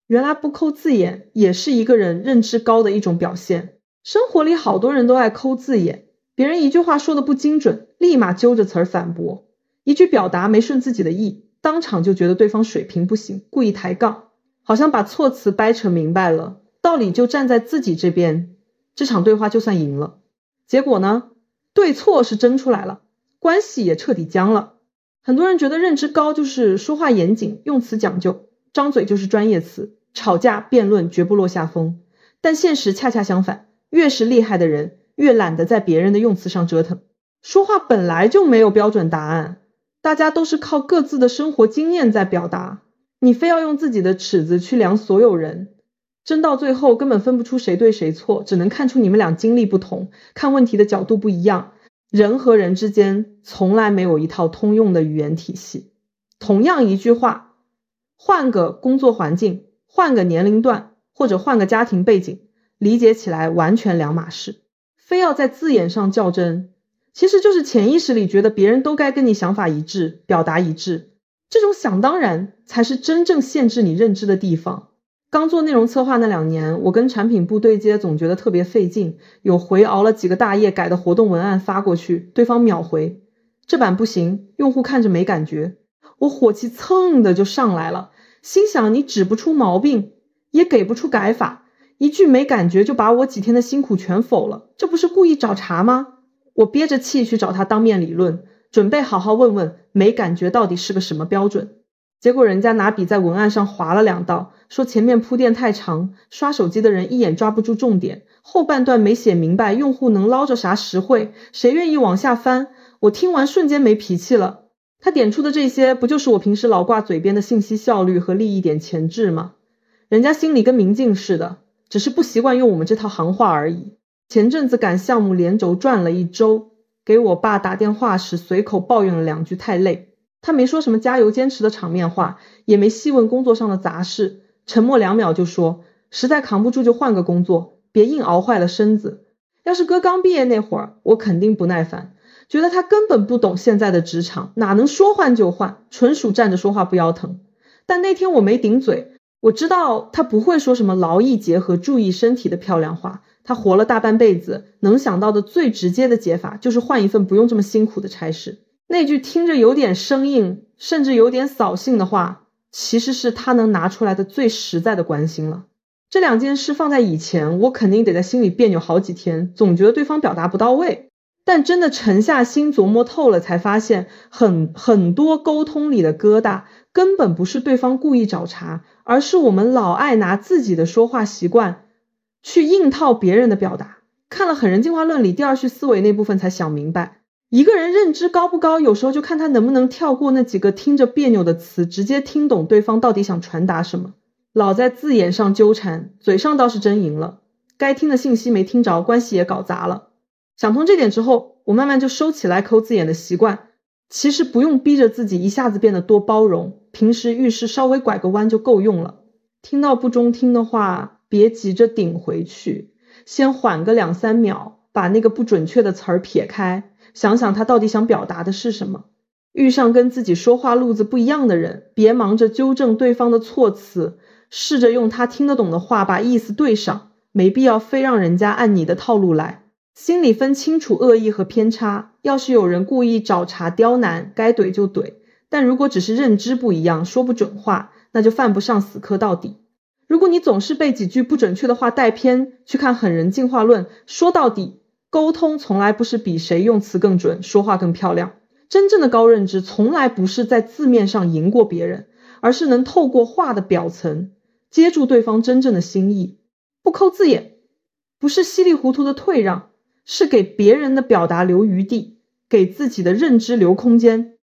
原来不抠字眼也是一个人认知高的一种表现。生活里好多人都爱抠字眼，别人一句话说的不精准，立马揪着词儿反驳，一句表达没顺自己的意，当场就觉得对方水平不行，故意抬杠，好像把措辞掰扯明白了，道理就站在自己这边，这场对话就算赢了。结果呢，对错是争出来了，关系也彻底僵了。很多人觉得认知高就是说话严谨，用词讲究，张嘴就是专业词，吵架辩论绝不落下风。但现实恰恰相反，越是厉害的人，越懒得在别人的用词上折腾。说话本来就没有标准答案，大家都是靠各自的生活经验在表达，你非要用自己的尺子去量所有人，真到最后根本分不出谁对谁错，只能看出你们俩经历不同，看问题的角度不一样。人和人之间从来没有一套通用的语言体系，同样一句话，换个工作环境，换个年龄段，或者换个家庭背景，理解起来完全两码事。非要在字眼上较真，其实就是潜意识里觉得别人都该跟你想法一致，表达一致，这种想当然才是真正限制你认知的地方。刚做内容策划那2年，我跟产品部对接总觉得特别费劲，有回熬了几个大夜改的活动文案发过去，对方秒回，这版不行，用户看着没感觉。我火气蹭的就上来了，心想你指不出毛病，也给不出改法，一句没感觉就把我几天的辛苦全否了，这不是故意找茬吗？我憋着气去找他当面理论，准备好好问问没感觉到底是个什么标准。结果人家拿笔在文案上划了2道，说前面铺垫太长，刷手机的人一眼抓不住重点，后半段没写明白，用户能捞着啥实惠，谁愿意往下翻。我听完瞬间没脾气了，他点出的这些不就是我平时老挂嘴边的信息效率和利益点前置吗？人家心里跟明镜似的，只是不习惯用我们这套行话而已。前阵子赶项目连轴转了1周，给我爸打电话时随口抱怨了2句太累，他没说什么加油坚持的场面话，也没细问工作上的杂事，沉默2秒就说实在扛不住就换个工作，别硬熬坏了身子。要是哥刚毕业那会儿，我肯定不耐烦，觉得他根本不懂现在的职场，哪能说换就换，纯属站着说话不腰疼。但那天我没顶嘴，我知道他不会说什么劳逸结合注意身体的漂亮话，他活了大半辈子，能想到的最直接的解法就是换一份不用这么辛苦的差事。那句听着有点生硬，甚至有点扫兴的话，其实是他能拿出来的最实在的关心了。这2件事放在以前，我肯定得在心里别扭好几天，总觉得对方表达不到位。但真的沉下心琢磨透了，才发现很多沟通里的疙瘩根本不是对方故意找茬，而是我们老爱拿自己的说话习惯去硬套别人的表达。看了《狠人进化论》里第2序思维那部分才想明白，一个人认知高不高，有时候就看他能不能跳过那几个听着别扭的词，直接听懂对方到底想传达什么。老在字眼上纠缠，嘴上倒是真赢了，该听的信息没听着，关系也搞砸了。想通这点之后，我慢慢就收起来抠字眼的习惯，其实不用逼着自己一下子变得多包容，平时遇事稍微拐个弯就够用了。听到不中听的话，别急着顶回去，先缓个2-3秒，把那个不准确的词儿撇开，想想他到底想表达的是什么。遇上跟自己说话路子不一样的人，别忙着纠正对方的措辞，试着用他听得懂的话把意思对上，没必要非让人家按你的套路来。心里分清楚恶意和偏差，要是有人故意找茬刁难，该怼就怼，但如果只是认知不一样，说不准话，那就犯不上死磕到底。如果你总是被几句不准确的话带偏，去看《狠人进化论》，说到底，沟通从来不是比谁用词更准，说话更漂亮。真正的高认知从来不是在字面上赢过别人，而是能透过话的表层接住对方真正的心意。不抠字眼，不是稀里糊涂的退让，是给别人的表达留余地，给自己的认知留空间。